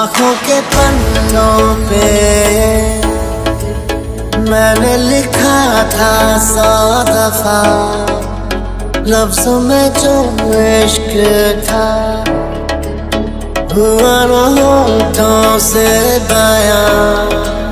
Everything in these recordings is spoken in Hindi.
आँखों के पन्नों पे मैंने लिखा था 100 दफा, लफ्ज़ों में जो इश्क था हुआ न होठों से बयां।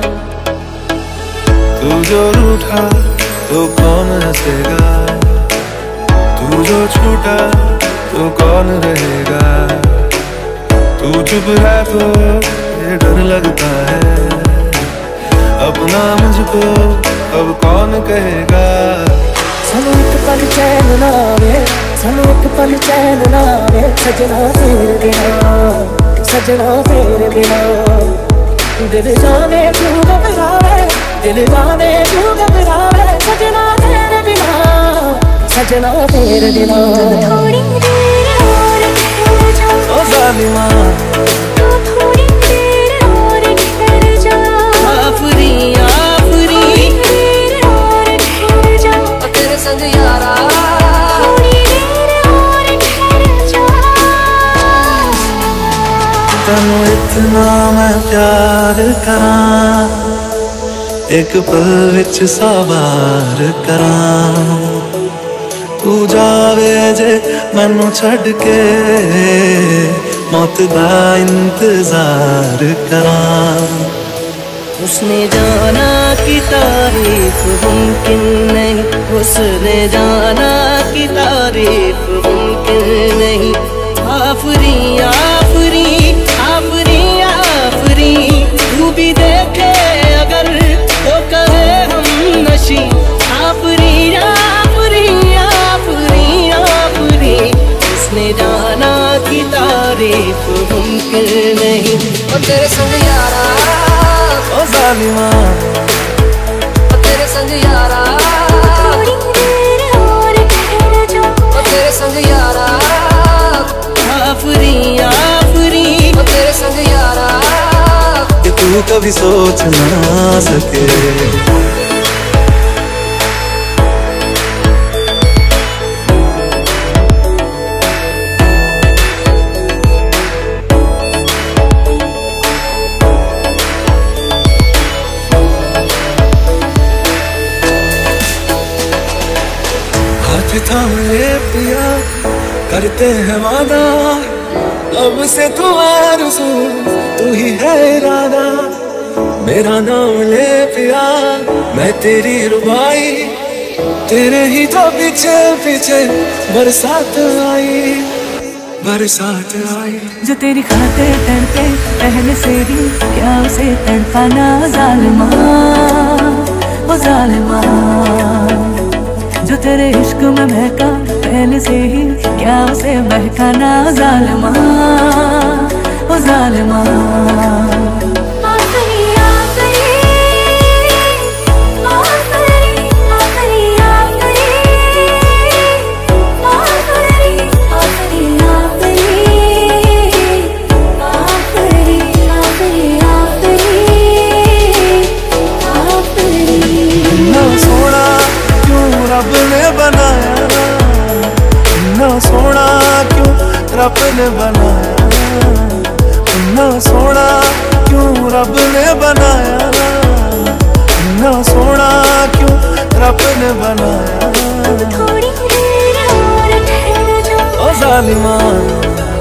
तू जो रूठा तो कौन हंसेगा, तू जो छूटा तो कौन रहेगा। तू चुप है तो ये डर लगता है, अपना मुझको अब कौन कहेगा। सानू एक पल चैन ना आवे, सानू एक पल चैन ना आवे, सजना तेरे बिना, सजना तेरे बिना। दिल जाने क्यों घबरावे, दिल जाने क्यों घबरावे, सजना तेरे बिना, सजना तेरे बिना। थोड़ी देर और ठहर जा, ओ जालिमा तू थोड़ी देर और ठहर जा, आफरी आफरी थोड़ी देर और ठहर जा, तेरे संग यारा, थोड़ी देर और ठहर जा। तैनू इतना मैं प्यार करां, एक पल विच सवार करां। तू जावे जे मैनू छड़ के, मौत दा इंतजार करां। उसने जाना कि तारीफ मुमकिन नहीं, उसने जाना कि तारीफ मुमकिन नहीं। आफरी आफरी आफरी आफरी, तू भी देखे अगर तो कहे हम नशी। आफरी आफरी आफरी आफरी, उसने जाना कि तारीफ मुमकिन नहीं। और तेरे संग यारा, ओ जालिमा तेरे संग यारा, थोड़ी देर और ठहर जा, तेरे संग यारा, आफरी आफरी, तेरे संग यारा। कि तू कभी सोच ना सके। हाथ थाम ले पिया, करते हैं वादा, अब से तू आरज़ू, तू ही है इरादा। मेरा नाम ले पिया, मैं तेरी रुबाई, तेरे ही तो पीछे पीछे बरसात आई, बरसात आई। जो तेरी खातिर तड़पे पहले से ही, क्या उसे तड़पाना जालिमा, वो जालिमा। जो तेरे इश्क में बहका पहले से ही, क्या उसे बहकाना जालिमा, वो जालिमा। आखरी आखरी आखरी आखरी आखरी आखरी आखरी आखरी आखरी आखरी। ना सोना क्यों रब ने बनाया, ना सोना क्यों रब ने बनाया, ना सोना क्यों रब ने बनाया, ना सोना क्यों रब ने बनाया। थोड़ी देर और ठहर जा, ओ जालिमा